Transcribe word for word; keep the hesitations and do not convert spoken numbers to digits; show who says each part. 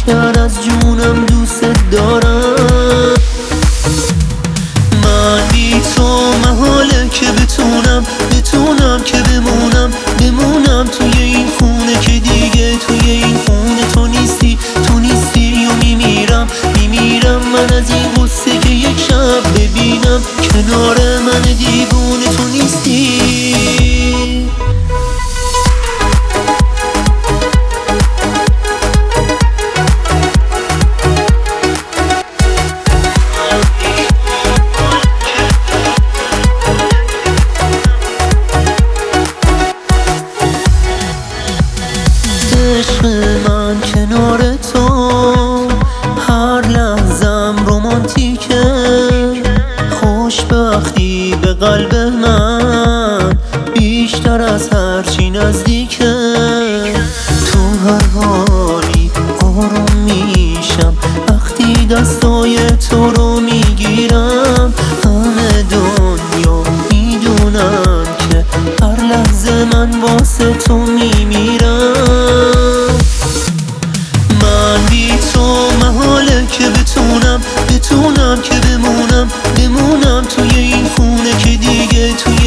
Speaker 1: بیشتر از جونم دوست دارم. من بی تو محاله که بتونم بتونم که بمونم بمونم توی این خونه که دیگه توی این خونه تو نیستی تو نیستی و میمیرم میمیرم من از این غصه که یک شب ببینم کنار من دیوونه تو نیستی. عشق من کنار تو هر لحظم رومانتیکه، خوشبختی به قلب من بیشتر از هر چی نزدیکه. تو هر حالی آروم میشم وقتی دستای تو رو میگیرم. همه دنیا میدونن که هر لحظه من واسه تو میمیرم. من بی تو محاله که بتونم بتونم که بمونم بمونم توی این خونه که دیگه توی